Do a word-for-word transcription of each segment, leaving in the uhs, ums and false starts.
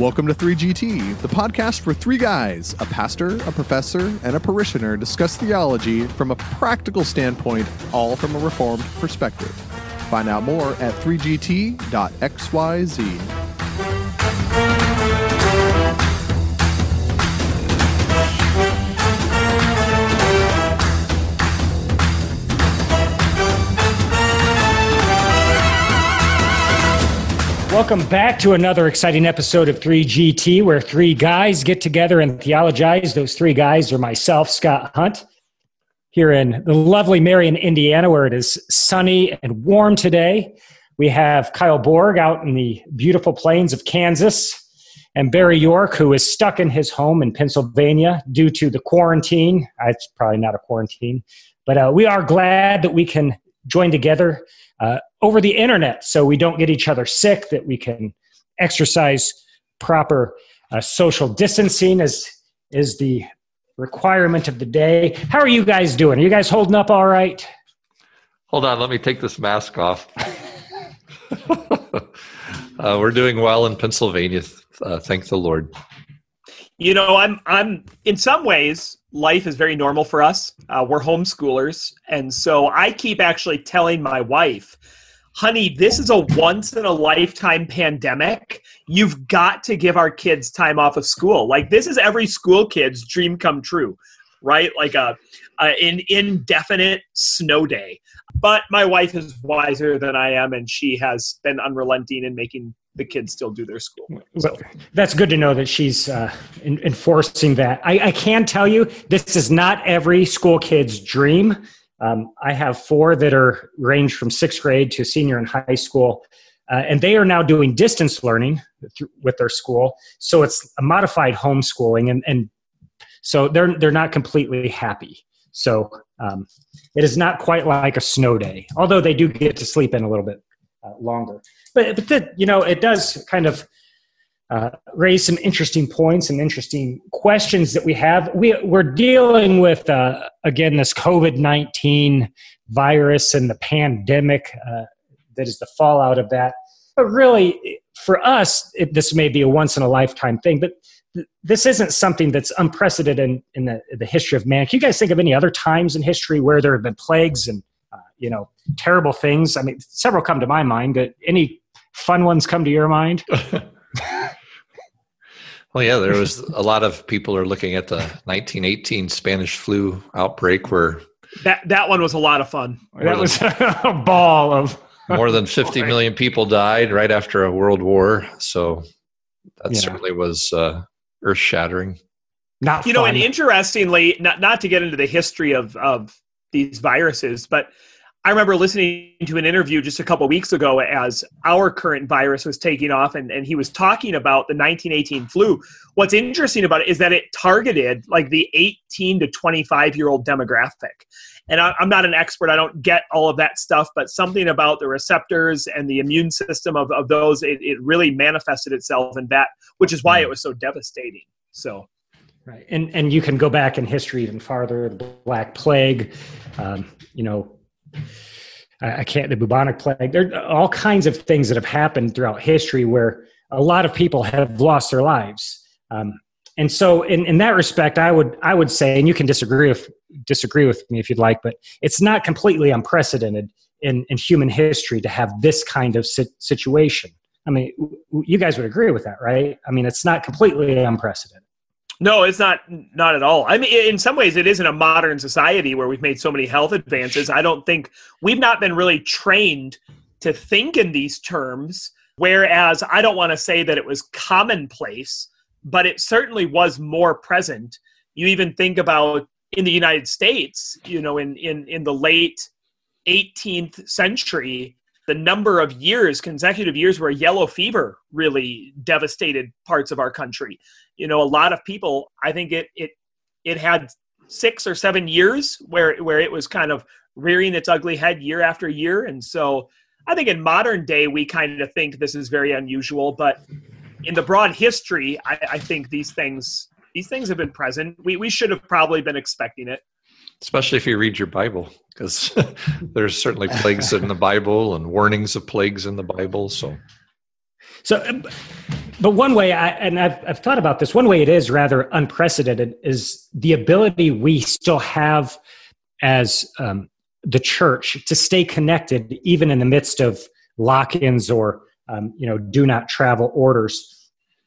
Welcome to three G T, the podcast where three guys, a pastor, a professor, and a parishioner, discuss theology from a practical standpoint, all from a Reformed perspective. Find out more at three G T dot X Y Z. Welcome back to another exciting episode of three G T, where three guys get together and theologize. Those three guys are myself, Scott Hunt, here in the lovely Marion, Indiana, where it is sunny and warm today. We have Kyle Borg out in the beautiful plains of Kansas, and Barry York, who is stuck in his home in Pennsylvania due to the quarantine. It's probably not a quarantine, but uh, we are glad that we can join together Uh, over the internet, so we don't get each other sick, that we can exercise proper uh, social distancing as is the requirement of the day. How are you guys doing? Are you guys holding up all right? Hold on, let me take this mask off. uh, we're doing well in Pennsylvania, uh, thank the Lord. You know, I'm I'm in some ways, life is very normal for us. Uh, we're homeschoolers. And so I keep actually telling my wife, honey, this is a once in a lifetime pandemic. You've got to give our kids time off of school. Like, this is every school kid's dream come true, right? Like a, a an indefinite snow day. But my wife is wiser than I am, and she has been unrelenting in making the kids still do their school. So. That's good to know that she's uh, in, enforcing that. I, I can tell you, this is not every school kid's dream. Um, I have four that are range from sixth grade to senior in high school, uh, and they are now doing distance learning th- with their school. So it's a modified homeschooling, and, and so they're they're not completely happy. So um, it is not quite like a snow day, although they do get to sleep in a little bit uh, longer. But, but the, you know, it does kind of uh, raise some interesting points and interesting questions that we have. We, we're dealing with, uh, again, this covid nineteen virus and the pandemic uh, that is the fallout of that. But really, for us, it, this may be a once-in-a-lifetime thing, but th- this isn't something that's unprecedented in, in the, the history of man. Can you guys think of any other times in history where there have been plagues and, uh, you know, terrible things? I mean, several come to my mind, but any fun ones come to your mind? Well, yeah, there was a lot of people are looking at the nineteen eighteen Spanish flu outbreak where that that one was a lot of fun. That was a ball of more than fifty million people died right after a world war. So that yeah. certainly was uh, earth shattering. Not you fun. know, and interestingly, not not to get into the history of of these viruses, but I remember listening to an interview just a couple of weeks ago as our current virus was taking off, and, and he was talking about the nineteen eighteen flu. What's interesting about it is that it targeted like the eighteen to twenty-five year old demographic. And I, I'm not an expert. I don't get all of that stuff, but something about the receptors and the immune system of, of those, it, it really manifested itself in that, which is why it was so devastating. So. Right. And, and you can go back in history even farther, the Black Plague, um, you know, I can't, the bubonic plague. There are all kinds of things that have happened throughout history where a lot of people have lost their lives. Um, and so in, in that respect, I would, I would say, and you can disagree with, disagree with me if you'd like, but it's not completely unprecedented in, in human history to have this kind of si- situation. I mean, w- you guys would agree with that, right? I mean, it's not completely unprecedented. No, it's not not at all. I mean, in some ways, it is in a modern society where we've made so many health advances. I don't think we've not been really trained to think in these terms, whereas I don't want to say that it was commonplace, but it certainly was more present. You even think about in the United States, you know, in, in, in the late eighteenth century, the number of years, consecutive years where yellow fever really devastated parts of our country. You know, a lot of people, I think it it it had six or seven years where where it was kind of rearing its ugly head year after year. And so I think in modern day, we kind of think this is very unusual, but in the broad history, I, I think these things these things have been present. We we should have probably been expecting it. Especially if you read your Bible, because there's certainly plagues in the Bible and warnings of plagues in the Bible. So So, but one way, I, and I've, I've thought about this, one way it is rather unprecedented is the ability we still have as um, the church to stay connected, even in the midst of lock-ins or, um, you know, do not travel orders.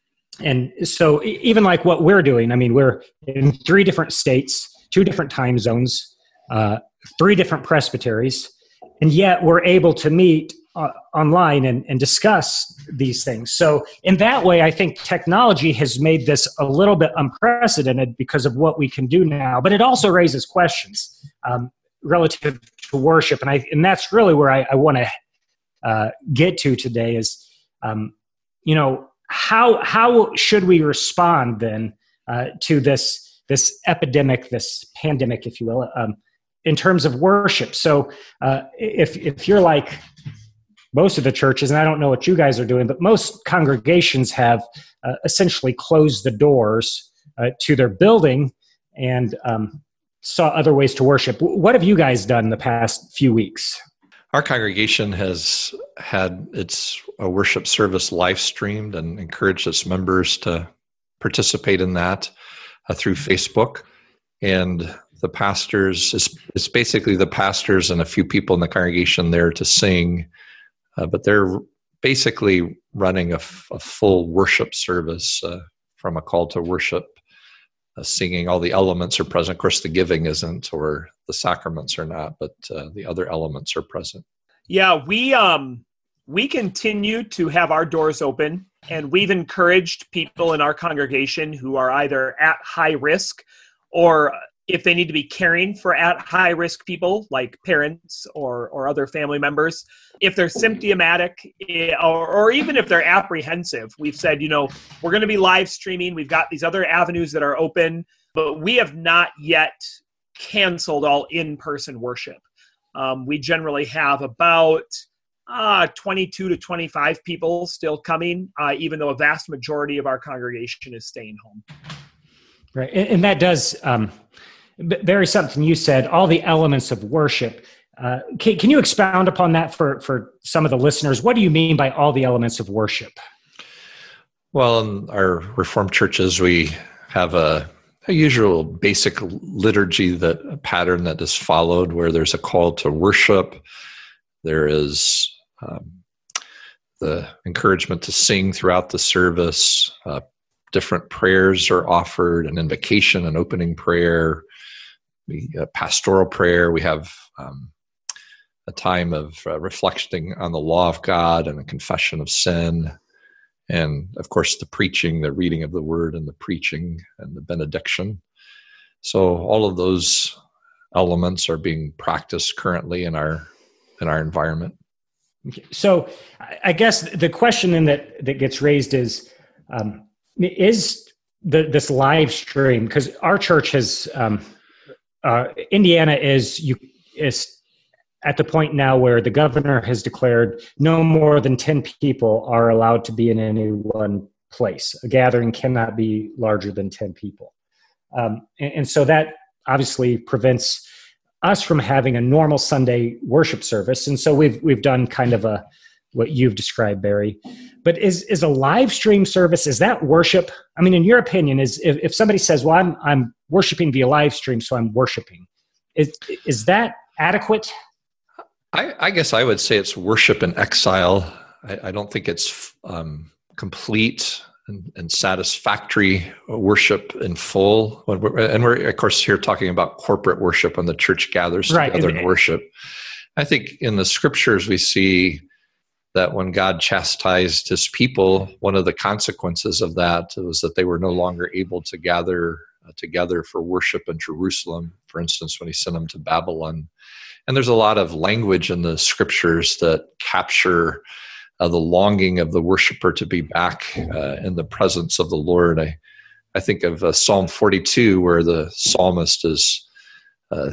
And so even like what we're doing, I mean, we're in three different states, two different time zones, uh, three different presbyteries, and yet we're able to meet uh, online and, and discuss these things. So in that way, I think technology has made this a little bit unprecedented because of what we can do now, but it also raises questions um, relative to worship. And I, and that's really where I, I want to uh, get to today is, um, you know, how, how should we respond then uh, to this, this epidemic, this pandemic, if you will, um, in terms of worship? So uh, if if you're like most of the churches, and I don't know what you guys are doing, but most congregations have uh, essentially closed the doors uh, to their building and um, saw other ways to worship. What have you guys done the past few weeks? Our congregation has had its uh, worship service live streamed and encouraged its members to participate in that uh, through Facebook. And the pastors, it's, it's basically the pastors and a few people in the congregation there to sing, uh, but they're basically running a, f- a full worship service uh, from a call to worship, uh, singing. All the elements are present. Of course, the giving isn't, or the sacraments are not, but uh, the other elements are present. Yeah, we um we continue to have our doors open, and we've encouraged people in our congregation who are either at high risk or if they need to be caring for at high risk people like parents or, or other family members, if they're symptomatic or, or even if they're apprehensive, we've said, you know, we're going to be live streaming. We've got these other avenues that are open, but we have not yet canceled all in-person worship. Um, we generally have about uh, twenty-two to twenty-five people still coming, uh, even though a vast majority of our congregation is staying home. Right. And, and that does, um, Barry, something you said, all the elements of worship. Uh, can, can you expound upon that for, for some of the listeners? What do you mean by all the elements of worship? Well, in our Reformed churches, we have a, a usual basic liturgy, that a pattern that is followed, where there's a call to worship. There is um, the encouragement to sing throughout the service. Uh, different prayers are offered, an invocation, an opening prayer, we, uh, pastoral prayer. We have um, a time of uh, reflecting on the law of God and a confession of sin. And of course, the preaching, the reading of the word and the preaching and the benediction. So all of those elements are being practiced currently in our in our environment. So I guess the question then that, that gets raised is, um, is the, this live stream, because our church has, um, uh, Indiana is, you, is at the point now where the governor has declared no more than ten people are allowed to be in any one place. A gathering cannot be larger than ten people. Um, and, and so that obviously prevents us from having a normal Sunday worship service. And so we've we've done kind of a what you've described, Barry. But is is a live stream service, is that worship? I mean, in your opinion, is if, if somebody says, well, I'm I'm worshiping via live stream, so I'm worshiping, is is that adequate? I, I guess I would say it's worship in exile. I, I don't think it's um, complete and, and satisfactory worship in full. When we're, and we're, of course, here talking about corporate worship when the church gathers right. together and worship. I think in the scriptures we see that when God chastised his people, one of the consequences of that was that they were no longer able to gather uh, together for worship in Jerusalem, for instance, when he sent them to Babylon. And there's a lot of language in the scriptures that capture uh, the longing of the worshiper to be back uh, in the presence of the Lord. I, I think of uh, Psalm forty-two, where the psalmist is, uh,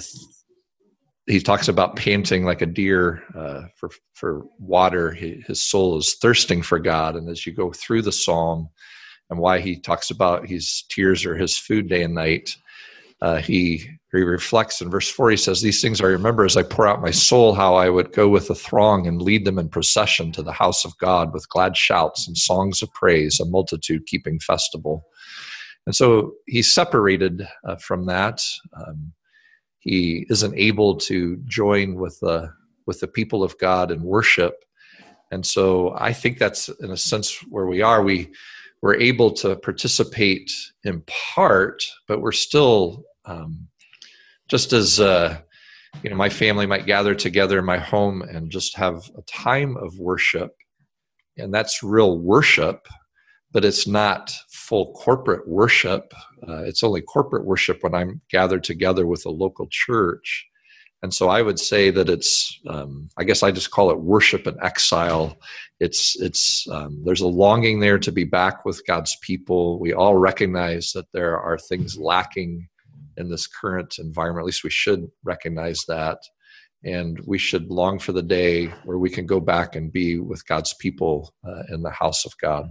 he talks about panting like a deer uh, for, for water. He, his soul is thirsting for God. And as you go through the psalm and why he talks about his tears are his food day and night, uh, he he reflects in verse four. He says, "These things I remember as I pour out my soul, how I would go with the throng and lead them in procession to the house of God with glad shouts and songs of praise, a multitude keeping festival." And so he's separated uh, from that. Um, he isn't able to join with the with the people of God in worship. And so I think that's, in a sense, where we are. We, we're able to participate in part, but we're still, um, just as, uh, you know, my family might gather together in my home and just have a time of worship. And that's real worship, but it's not full corporate worship. Uh, it's only corporate worship when I'm gathered together with a local church. And so I would say that it's, um, I guess I just call it worship in exile. It's, it's, um, there's a longing there to be back with God's people. We all recognize that there are things lacking in this current environment. At least we should recognize that. And we should long for the day where we can go back and be with God's people uh, in the house of God.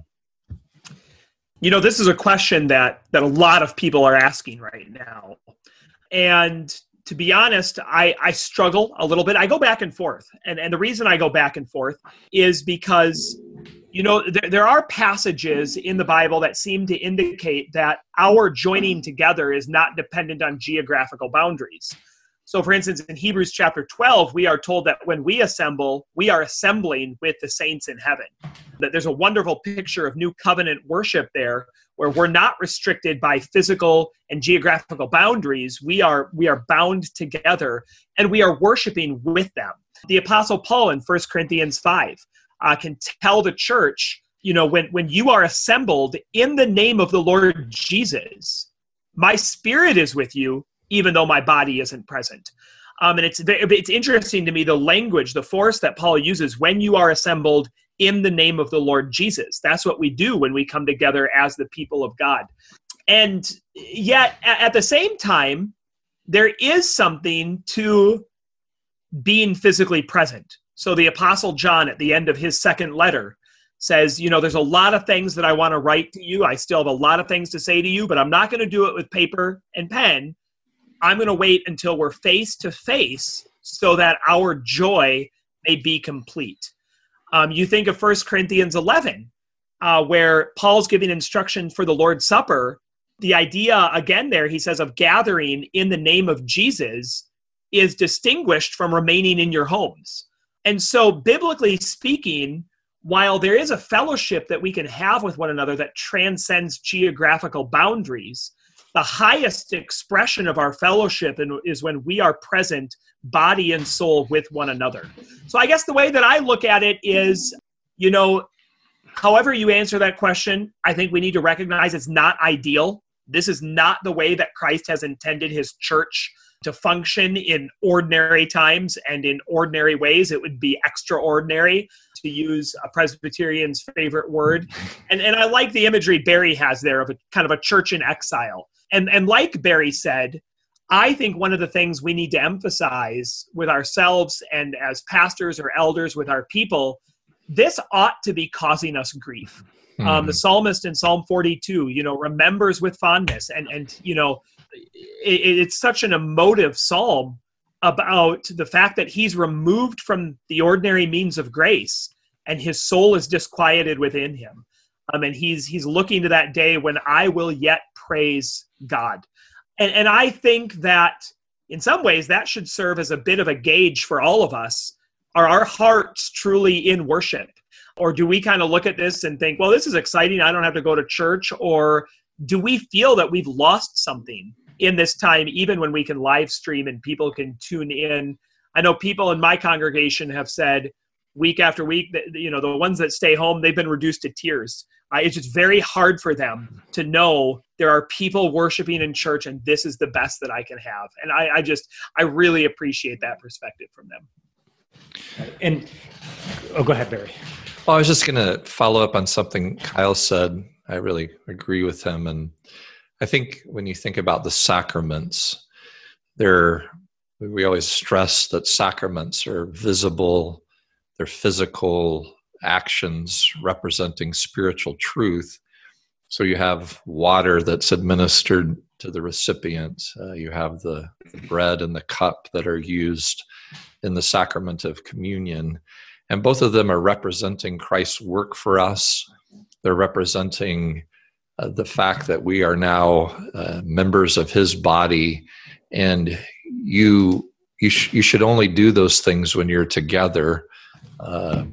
You know, this is a question that, that a lot of people are asking right now. And to be honest, I, I struggle a little bit. I go back and forth. And, and the reason I go back and forth is because, you know, there, there are passages in the Bible that seem to indicate that our joining together is not dependent on geographical boundaries. So, for instance, in Hebrews chapter twelve, we are told that when we assemble, we are assembling with the saints in heaven. That there's a wonderful picture of new covenant worship there, where we're not restricted by physical and geographical boundaries. We are we are bound together, and we are worshiping with them. The Apostle Paul in First Corinthians five uh, can tell the church, you know, when, when you are assembled in the name of the Lord Jesus, my spirit is with you, even though my body isn't present. Um, and it's it's interesting to me, the language, the force that Paul uses, when you are assembled in the name of the Lord Jesus. That's what we do when we come together as the people of God. And yet, at the same time, there is something to being physically present. So the Apostle John, at the end of his second letter, says, you know, there's a lot of things that I want to write to you. I still have a lot of things to say to you, but I'm not going to do it with paper and pen. I'm going to wait until we're face to face so that our joy may be complete. Um, you think of First Corinthians eleven, uh, where Paul's giving instruction for the Lord's Supper. The idea, again there, he says, of gathering in the name of Jesus is distinguished from remaining in your homes. And so, biblically speaking, while there is a fellowship that we can have with one another that transcends geographical boundaries, the highest expression of our fellowship is when we are present, body and soul, with one another. So I guess the way that I look at it is, you know, however you answer that question, I think we need to recognize it's not ideal. This is not the way that Christ has intended his church to function in ordinary times and in ordinary ways. It would be extraordinary, to use a Presbyterian's favorite word. And, and I like the imagery Barry has there of a kind of a church in exile. And, and like Barry said, I think one of the things we need to emphasize with ourselves and as pastors or elders with our people, this ought to be causing us grief. Hmm. Um, the psalmist in Psalm forty-two, you know, remembers with fondness. And, and you know, it, it's such an emotive psalm about the fact that he's removed from the ordinary means of grace and his soul is disquieted within him. Um, and he's he's looking to that day when I will yet praise God. And, and I think that in some ways that should serve as a bit of a gauge for all of us. Are our hearts truly in worship? Or do we kind of look at this and think, well, this is exciting, I don't have to go to church? Or do we feel that we've lost something in this time, even when we can live stream and people can tune in? I know people in my congregation have said week after week that, you know, the ones that stay home, they've been reduced to tears. Uh, it's just very hard for them to know there are people worshiping in church and this is the best that I can have. And I, I just, I really appreciate that perspective from them. And, oh, go ahead, Barry. Well, I was just going to follow up on something Kyle said. I really agree with him. And I think when you think about the sacraments, they're, we always stress that sacraments are visible, they're physical actions representing spiritual truth. So you have water that's administered to the recipient. Uh, you have the bread and the cup that are used in the sacrament of communion. And both of them are representing Christ's work for us. They're representing uh, the fact that we are now uh, members of his body, and you you, sh- you should only do those things when you're together. Uh,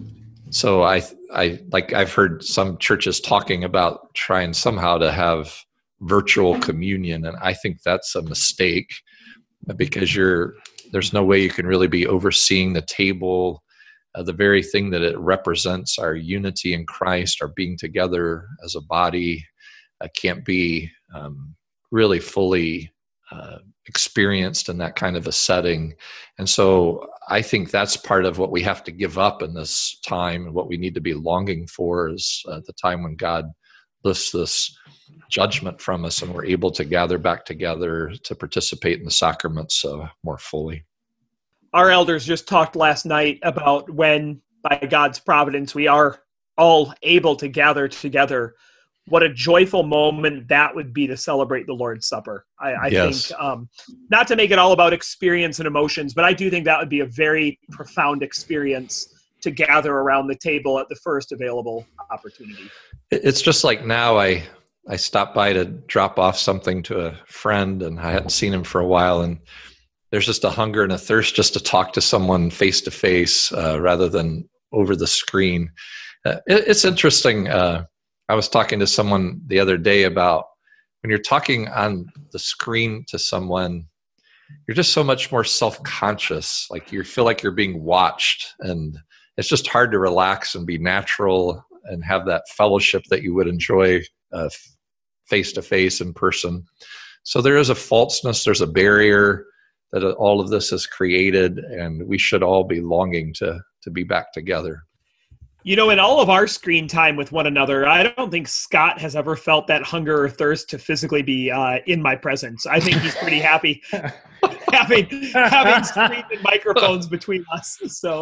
so I I like I've heard some churches talking about trying somehow to have virtual communion, and I think that's a mistake, because you're there's no way you can really be overseeing the table. Uh, the very thing that it represents, our unity in Christ, our being together as a body, uh, can't be um, really fully uh, experienced in that kind of a setting. And so I think that's part of what we have to give up in this time, and what we need to be longing for is uh, the time when God lifts this judgment from us and we're able to gather back together to participate in the sacraments uh, more fully. Our elders just talked last night about when, by God's providence, we are all able to gather together. What a joyful moment that would be to celebrate the Lord's Supper. I, I Yes. think, um, not to make it all about experience and emotions, but I do think that would be a very profound experience to gather around the table at the first available opportunity. It's just like now I I stopped by to drop off something to a friend, and I hadn't seen him for a while, and there's just a hunger and a thirst just to talk to someone face to face rather than over the screen. Uh, it, it's interesting. Uh, I was talking to someone the other day about when you're talking on the screen to someone, you're just so much more self-conscious. Like you feel like you're being watched, and it's just hard to relax and be natural and have that fellowship that you would enjoy uh, face to face in person. So there is a falseness, there's a barrier that all of this has created, and we should all be longing to to be back together. You know, in all of our screen time with one another, I don't think Scott has ever felt that hunger or thirst to physically be uh, in my presence. I think he's pretty happy having having screens and microphones between us. So,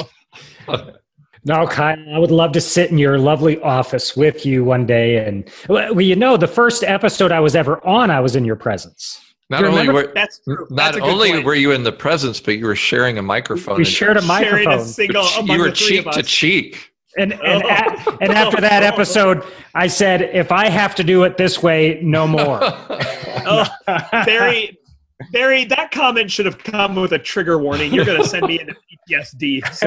no, Kyle, I would love to sit in your lovely office with you one day. And well, you know, the first episode I was ever on, I was in your presence. Not only were, That's true. Not That's a good only point. were you in the presence, but you were sharing a microphone. We shared a Sharing microphone. a single among You were the three cheek of to us. cheek. And and, a, and after that episode, I said, if I have to do it this way, no more. Oh, Barry, Barry, that comment should have come with a trigger warning. You're going to send me into P T S D. So,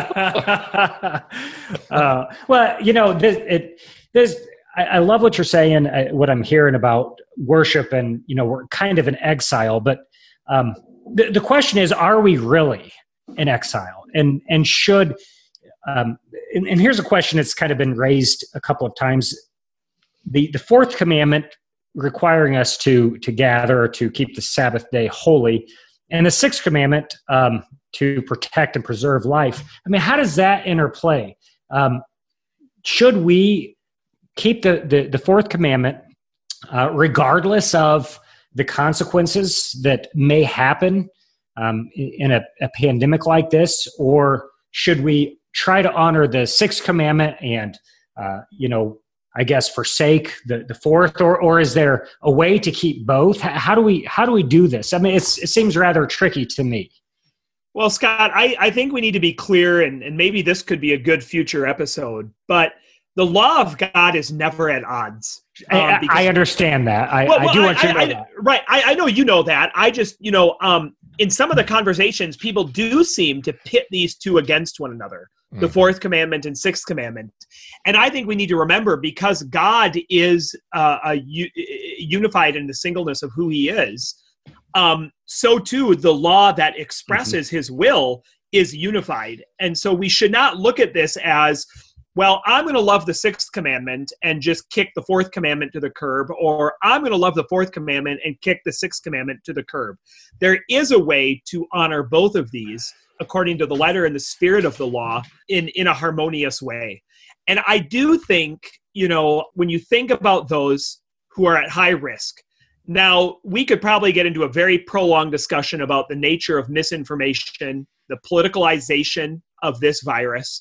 uh, well, you know, this, it, this, I, I love what you're saying, uh, what I'm hearing about worship, and, you know, we're kind of in exile, but um, the, the question is, are we really in exile? And, and should, um, and, and here's a question that's kind of been raised a couple of times. The, the fourth commandment requiring us to, to gather or to keep the Sabbath day holy, and the sixth commandment um, to protect and preserve life. I mean, how does that interplay? Um, should we keep the, the, the fourth commandment uh, regardless of the consequences that may happen um, in a, a pandemic like this, or should we try to honor the sixth commandment and, uh, you know, I guess forsake the, the fourth, or or is there a way to keep both? How do we how do we do this? I mean, it's, it seems rather tricky to me. well, Scott, I, I think we need to be clear, and, and maybe this could be a good future episode, but the law of God is never at odds. Um, I, because- I understand that. I, Well, I well, do want you I, to know I, that. Right. I, I know you know that. I just, you know, um, in some of the conversations, people do seem to pit these two against one another, mm. the fourth commandment and sixth commandment. And I think we need to remember, because God is uh, a, u- unified in the singleness of who he is, um, so too the law that expresses mm-hmm. his will is unified. And so we should not look at this as, well, I'm going to love the sixth commandment and just kick the fourth commandment to the curb, or I'm going to love the fourth commandment and kick the sixth commandment to the curb. There is a way to honor both of these according to the letter and the spirit of the law in, in a harmonious way. And I do think, you know, when you think about those who are at high risk, now we could probably get into a very prolonged discussion about the nature of misinformation, the politicalization of this virus.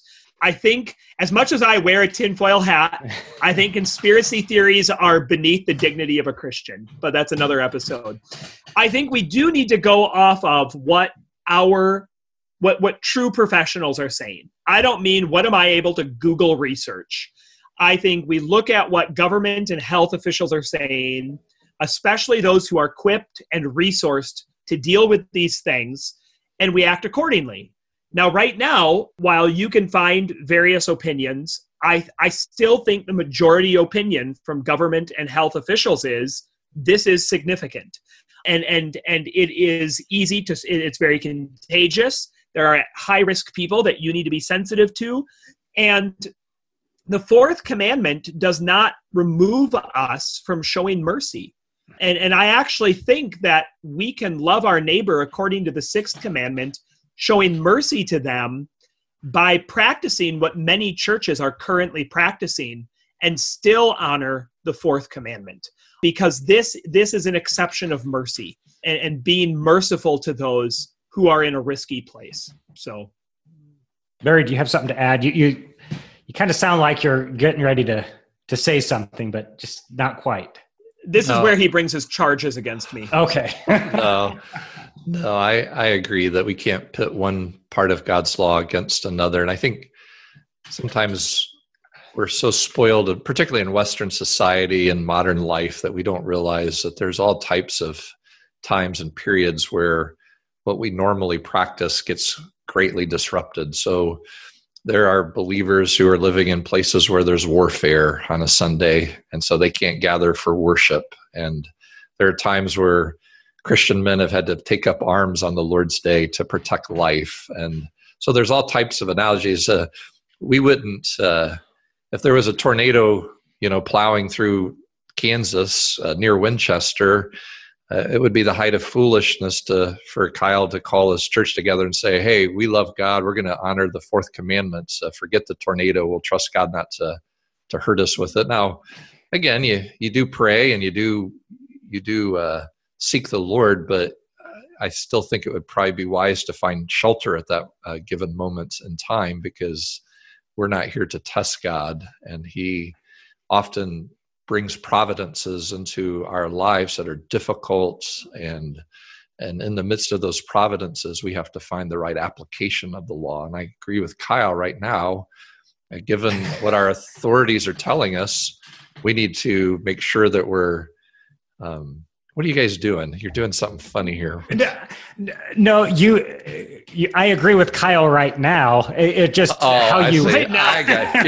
I think as much as I wear a tinfoil hat, I think conspiracy theories are beneath the dignity of a Christian, but that's another episode. I think we do need to go off of what our what what true professionals are saying. I don't mean what am I able to Google research. I think we look at what government and health officials are saying, especially those who are equipped and resourced to deal with these things, and we act accordingly. Now, right now, while you can find various opinions, I, I still think the majority opinion from government and health officials is this is significant. And and and it is easy to, it's very contagious. There are high-risk people that you need to be sensitive to. And the fourth commandment does not remove us from showing mercy. And, and I actually think that we can love our neighbor according to the sixth commandment, showing mercy to them by practicing what many churches are currently practicing and still honor the fourth commandment. Because this, this is an exception of mercy and, and being merciful to those who are in a risky place. So, Barry, do you have something to add? You you, you kind of sound like you're getting ready to, to say something, but just not quite. This No. is where he brings his charges against me. Okay. No, no, I, I agree that we can't pit one part of God's law against another. And I think sometimes we're so spoiled, particularly in Western society and modern life, that we don't realize that there's all types of times and periods where what we normally practice gets greatly disrupted. So there are believers who are living in places where there's warfare on a Sunday, and so they can't gather for worship. And there are times where Christian men have had to take up arms on the Lord's Day to protect life. And so there's all types of analogies. Uh, we wouldn't, uh, if there was a tornado, you know, plowing through Kansas uh, near Winchester, Uh, it would be the height of foolishness to for Kyle to call his church together and say, hey, we love God. We're going to honor the fourth commandment. Uh, forget the tornado. We'll trust God not to to hurt us with it. Now, again, you you do pray and you do you do uh, seek the Lord, but I still think it would probably be wise to find shelter at that uh, given moment in time, because we're not here to test God, and He often brings providences into our lives that are difficult, and and in the midst of those providences, we have to find the right application of the law. And I agree with Kyle right now, uh, given what our authorities are telling us, we need to make sure that we're, um, what are you guys doing? You're doing something funny here. No, you, you I agree with Kyle right now. It, it just Oh, how I you see. Right now. I got,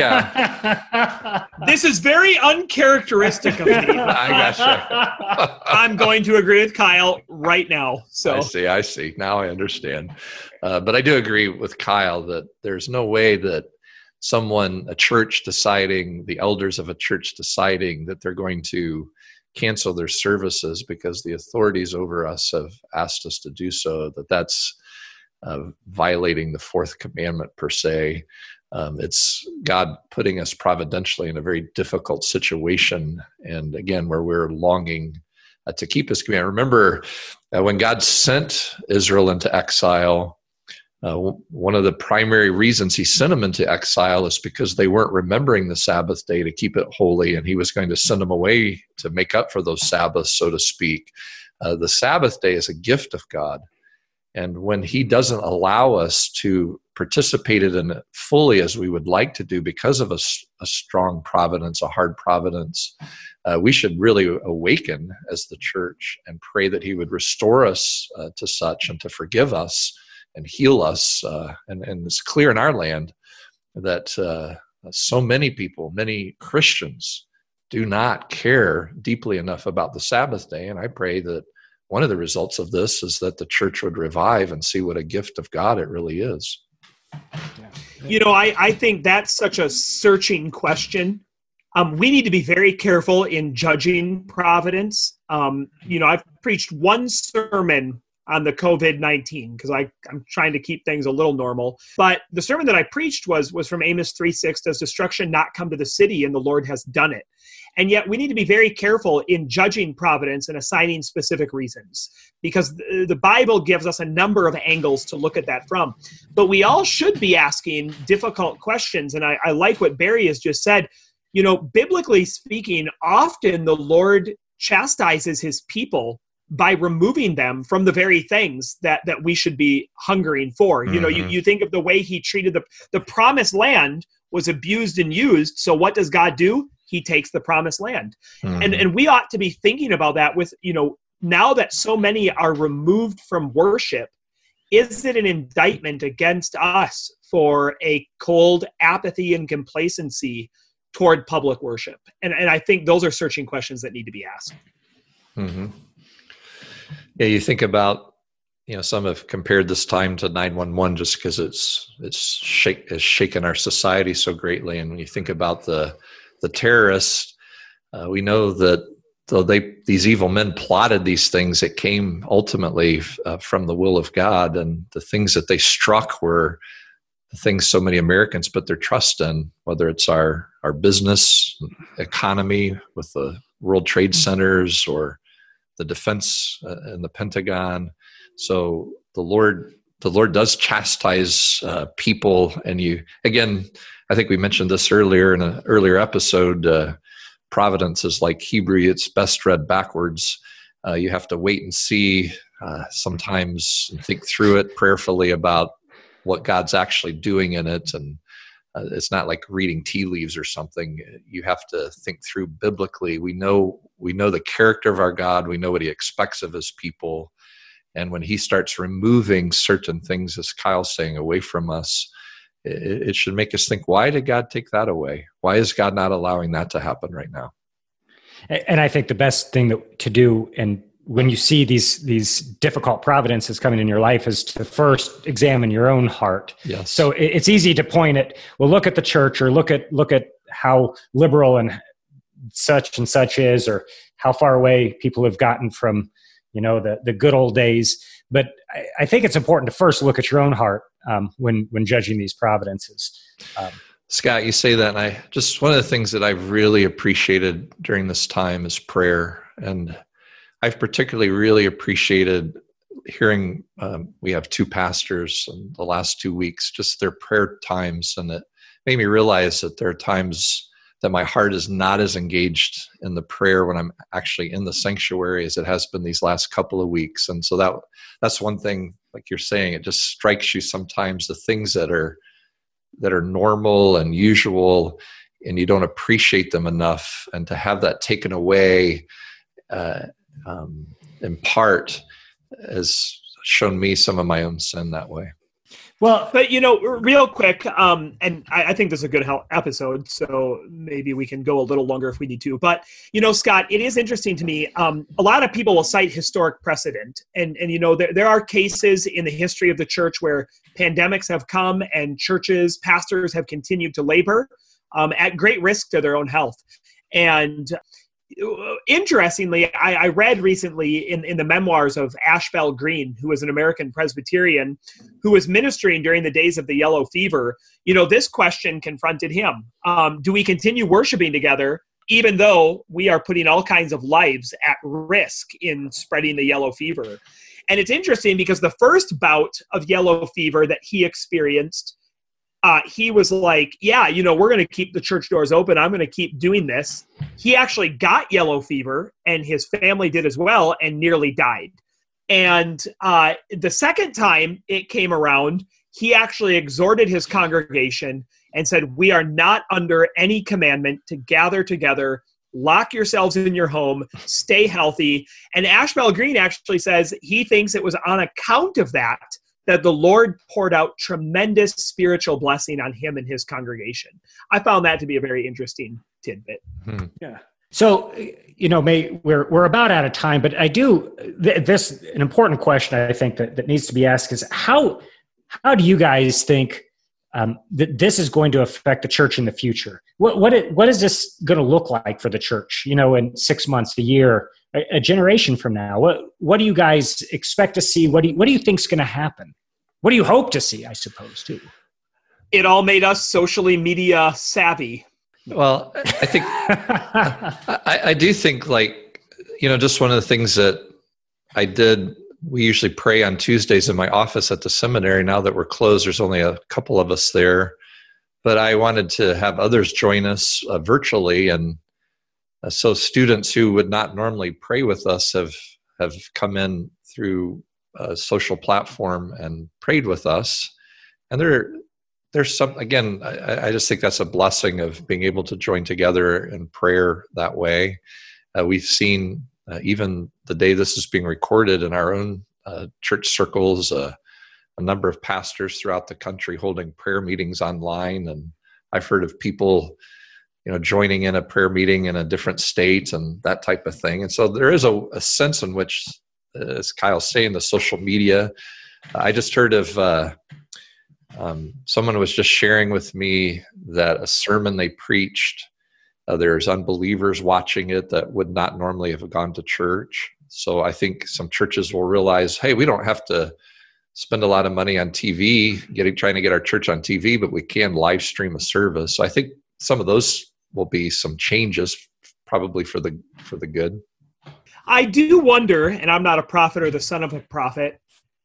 yeah, This is very uncharacteristic of me. I gotcha. I'm going to agree with Kyle right now. So I see, I see. Now I understand. Uh, but I do agree with Kyle that there's no way that someone, a church deciding, the elders of a church deciding that they're going to cancel their services because the authorities over us have asked us to do so, that that's uh, violating the fourth commandment per se. Um, it's God putting us providentially in a very difficult situation, and again, where we're longing uh, to keep His command. Remember, uh, when God sent Israel into exile, uh, one of the primary reasons He sent them into exile is because they weren't remembering the Sabbath day to keep it holy, and He was going to send them away to make up for those Sabbaths, so to speak. Uh, the Sabbath day is a gift of God, and when He doesn't allow us to participate in it fully as we would like to do because of a, a strong providence, a hard providence, uh, we should really awaken as the church and pray that He would restore us uh, to such, and to forgive us and heal us. Uh, and, and it's clear in our land that uh, so many people, many Christians, do not care deeply enough about the Sabbath day. And I pray that one of the results of this is that the church would revive and see what a gift of God it really is. You know, I, I think that's such a searching question. Um, we need to be very careful in judging providence. Um, you know, I've preached one sermon on the COVID nineteen because I I'm trying to keep things a little normal. But the sermon that I preached was was from Amos three six. Does destruction not come to the city? And the Lord has done it. And yet we need to be very careful in judging providence and assigning specific reasons, because the, the Bible gives us a number of angles to look at that from. But we all should be asking difficult questions. And I, I like what Barry has just said. You know, biblically speaking, often the Lord chastises his people by removing them from the very things that, that we should be hungering for. Mm-hmm. You know, you, you think of the way he treated the, the promised land was abused and used. So what does God do? He takes the promised land. Mm-hmm. And, and we ought to be thinking about that with, you know, now that so many are removed from worship, is it an indictment against us for a cold apathy and complacency toward public worship? And, and I think those are searching questions that need to be asked. Mm-hmm. Yeah, you think about, you know, some have compared this time to nine one one just because it's it's shake has shaken our society so greatly. And when you think about the the terrorists, uh, we know that though they these evil men plotted these things, it came ultimately uh, from the will of God, and the things that they struck were the things so many Americans put their trust in, whether it's our our business economy with the World Trade Centers or the defense uh, and the Pentagon. So the Lord, the Lord does chastise uh, people. And you, again, I think we mentioned this earlier in an earlier episode, uh, providence is like Hebrew. It's best read backwards. Uh, you have to wait and see uh, sometimes and think through it prayerfully about what God's actually doing in it. And uh, it's not like reading tea leaves or something. You have to think through biblically. We know we know the character of our God. We know what he expects of his people. And when he starts removing certain things, as Kyle's saying, away from us, it, it should make us think, why did God take that away? Why is God not allowing that to happen right now? And I think the best thing that, to do, and when you see these these difficult providences coming in your life, is to first examine your own heart. Yes. So it's easy to point at, well, look at the church, or look at look at how liberal and such and such is, or how far away people have gotten from, you know, the, the good old days. But I, I think it's important to first look at your own heart um, when when judging these providences. Um, Scott, you say that, and I just, one of the things that I've really appreciated during this time is prayer. And I've particularly really appreciated hearing, um, we have two pastors in the last two weeks, just their prayer times. And it made me realize that there are times that my heart is not as engaged in the prayer when I'm actually in the sanctuary as it has been these last couple of weeks. And so that that's one thing, like you're saying, it just strikes you sometimes, the things that are that are normal and usual, and you don't appreciate them enough. And to have that taken away uh, um, in part has shown me some of my own sin that way. Well, but, you know, real quick, um, and I, I think this is a good help episode, so maybe we can go a little longer if we need to. But, you know, Scott, it is interesting to me. Um, a lot of people will cite historic precedent. And, and you know, there, there are cases in the history of the church where pandemics have come and churches, pastors have continued to labor um, at great risk to their own health. And interestingly, I, I read recently in, in the memoirs of Ashbel Green, who was an American Presbyterian who was ministering during the days of the yellow fever. You know, this question confronted him. Um, do we continue worshiping together even though we are putting all kinds of lives at risk in spreading the yellow fever? And it's interesting because the first bout of yellow fever that he experienced, Uh, he was like, yeah, you know, we're going to keep the church doors open. I'm going to keep doing this. He actually got yellow fever, and his family did as well, and nearly died. And uh, the second time it came around, he actually exhorted his congregation and said, we are not under any commandment to gather together. Lock yourselves in your home, stay healthy. And Ashbel Green actually says he thinks it was on account of that that the Lord poured out tremendous spiritual blessing on him and his congregation. I found that to be a very interesting tidbit. Hmm. Yeah. So, you know, May, we're we're about out of time, but I do th- this an important question I think that, that needs to be asked is how how do you guys think um, that this is going to affect the church in the future? What what it, what is this going to look like for the church? You know, in six months, a year. a, a generation from now? What what do you guys expect to see? What do you, what do you think is going to happen? What do you hope to see, I suppose, too? It all made us socially media savvy. Well, I think I, I do think, like, you know, just one of the things that I did, we usually pray on Tuesdays in my office at the seminary. Now that we're closed, there's only a couple of us there. But I wanted to have others join us uh, virtually. And uh, so students who would not normally pray with us have, have come in through a social platform and prayed with us. And there, there's some, again, I, I just think that's a blessing of being able to join together in prayer that way. Uh, we've seen uh, even the day this is being recorded in our own uh, church circles, uh, a number of pastors throughout the country holding prayer meetings online. And I've heard of people, you know, joining in a prayer meeting in a different state and that type of thing. And so there is a, a sense in which, as Kyle's saying, the social media, I just heard of, uh, um, someone was just sharing with me that a sermon they preached, uh, there's unbelievers watching it that would not normally have gone to church. So I think some churches will realize, hey, we don't have to spend a lot of money on T V, getting trying to get our church on T V, but we can live stream a service. So I think some of those will be some changes, probably for the for the good. I do wonder, and I'm not a prophet or the son of a prophet,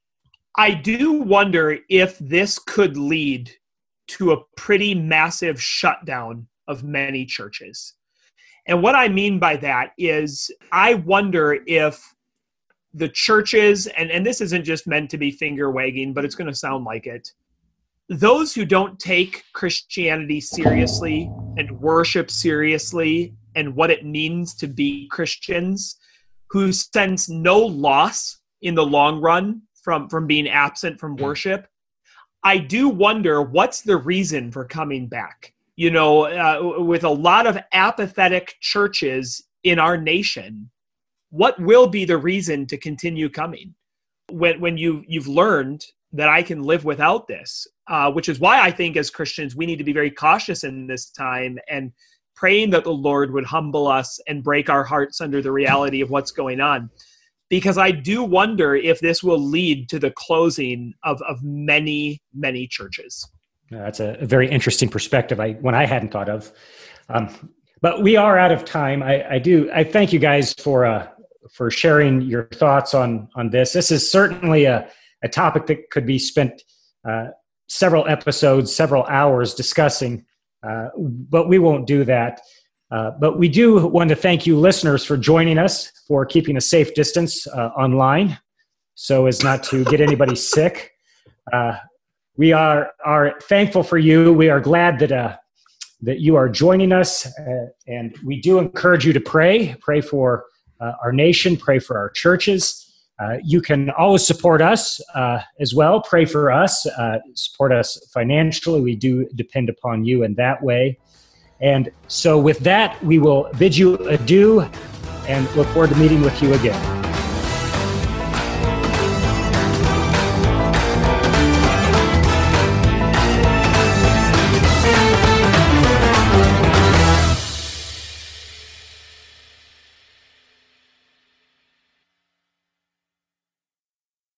I do wonder if this could lead to a pretty massive shutdown of many churches. And what I mean by that is I wonder if the churches, and, and this isn't just meant to be finger wagging, but it's going to sound like it, those who don't take Christianity seriously and worship seriously and what it means to be Christians, who sense no loss in the long run from, from being absent from worship, I do wonder what's the reason for coming back. You know, uh, with a lot of apathetic churches in our nation, what will be the reason to continue coming when when you you've learned that I can live without this? Uh, which is why I think as Christians we need to be very cautious in this time and praying that the Lord would humble us and break our hearts under the reality of what's going on. Because I do wonder if this will lead to the closing of, of many, many churches. Yeah, that's a, a very interesting perspective. I one I hadn't thought of. Um, but we are out of time. I, I do. I thank you guys for uh, for sharing your thoughts on on this. This is certainly a, a topic that could be spent uh, several episodes, several hours discussing. Uh, but we won't do that. Uh, but we do want to thank you, listeners, for joining us, for keeping a safe distance uh, online so as not to get anybody sick. Uh, we are are thankful for you. We are glad that uh, that you are joining us, uh, and we do encourage you to pray. Pray for uh, our nation. Pray for our churches. Uh, you can always support us uh, as well. Pray for us. Uh, support us financially. We do depend upon you in that way. And so with that, we will bid you adieu and look forward to meeting with you again.